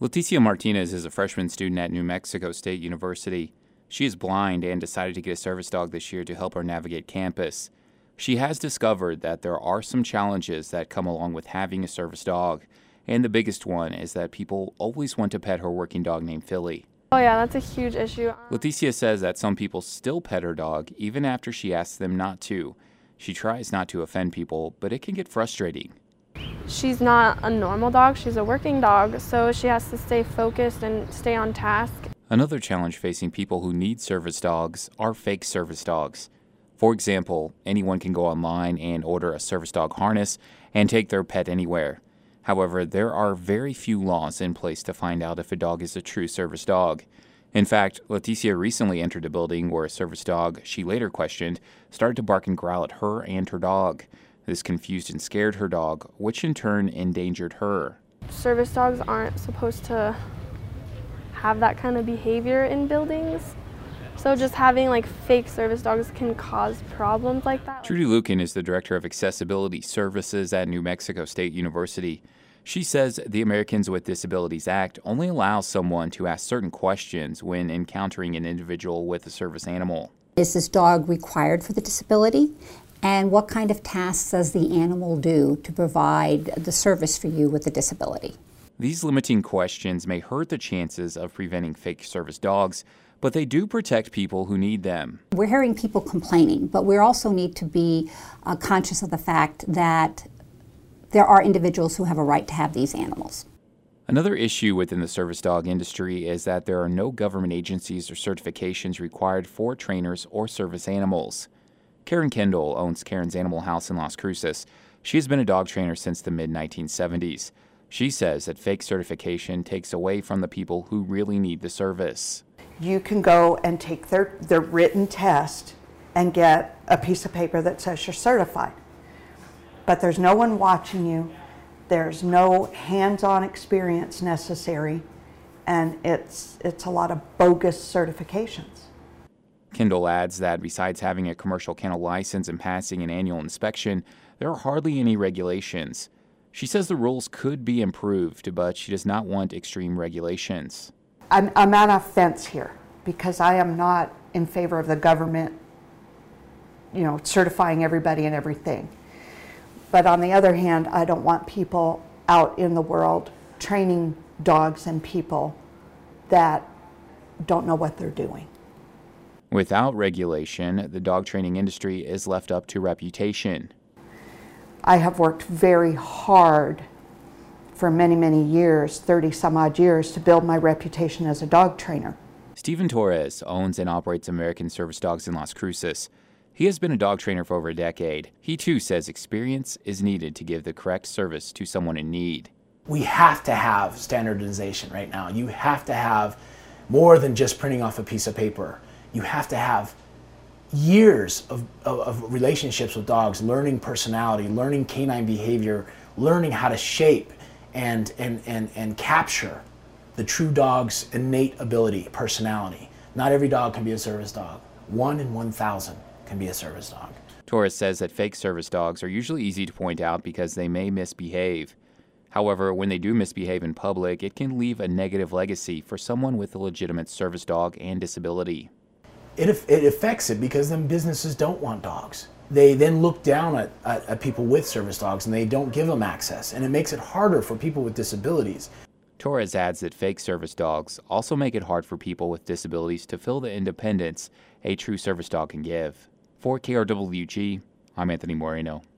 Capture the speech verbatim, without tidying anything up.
Leticia Martinez is a freshman student at New Mexico State University. She is blind and decided to get a service dog this year to help her navigate campus. She has discovered that there are some challenges that come along with having a service dog, and the biggest one is that people always want to pet her working dog named Philly. Oh yeah, that's a huge issue. Leticia says that some people still pet her dog even after she asks them not to. She tries not to offend people, but it can get frustrating. She's not a normal dog, she's a working dog, so she has to stay focused and stay on task. Another challenge facing people who need service dogs are fake service dogs. For example, anyone can go online and order a service dog harness and take their pet anywhere. However, there are very few laws in place to find out if a dog is a true service dog. In fact, Leticia recently entered a building where a service dog she later questioned started to bark and growl at her and her dog. This confused and scared her dog, which in turn endangered her. Service dogs aren't supposed to have that kind of behavior in buildings. So just having like fake service dogs can cause problems like that. Trudy Lucan is the director of accessibility services at New Mexico State University. She says the Americans with Disabilities Act only allows someone to ask certain questions when encountering an individual with a service animal. Is this dog required for the disability? And what kind of tasks does the animal do to provide the service for you with a disability? These limiting questions may hurt the chances of preventing fake service dogs, but they do protect people who need them. We're hearing people complaining, but we also need to be uh, conscious of the fact that there are individuals who have a right to have these animals. Another issue within the service dog industry is that there are no government agencies or certifications required for trainers or service animals. Karen Kendall owns Karen's Animal House in Las Cruces. She has been a dog trainer since the mid nineteen seventies. She says that fake certification takes away from the people who really need the service. You can go and take their, their written test and get a piece of paper that says you're certified. But there's no one watching you. There's no hands-on experience necessary, and it's, it's a lot of bogus certifications. Kendall adds that besides having a commercial kennel license and passing an annual inspection, there are hardly any regulations. She says the rules could be improved, but she does not want extreme regulations. I'm, I'm on a fence here because I am not in favor of the government, you know, certifying everybody and everything. But on the other hand, I don't want people out in the world training dogs and people that don't know what they're doing. Without regulation, the dog training industry is left up to reputation. I have worked very hard for many, many years, thirty some odd years, to build my reputation as a dog trainer. Stephen Torres owns and operates American Service Dogs in Las Cruces. He has been a dog trainer for over a decade. He too says experience is needed to give the correct service to someone in need. We have to have standardization right now. You have to have more than just printing off a piece of paper. You have to have years of, of, of relationships with dogs, learning personality, learning canine behavior, learning how to shape and, and, and, and capture the true dog's innate ability, personality. Not every dog can be a service dog. One in one thousand can be a service dog. Torres says that fake service dogs are usually easy to point out because they may misbehave. However, when they do misbehave in public, it can leave a negative legacy for someone with a legitimate service dog and disability. It, it affects it because then businesses don't want dogs. They then look down at, at, at people with service dogs and they don't give them access, and it makes it harder for people with disabilities. Torres adds that fake service dogs also make it hard for people with disabilities to feel the independence a true service dog can give. For K R W G, I'm Anthony Moreno.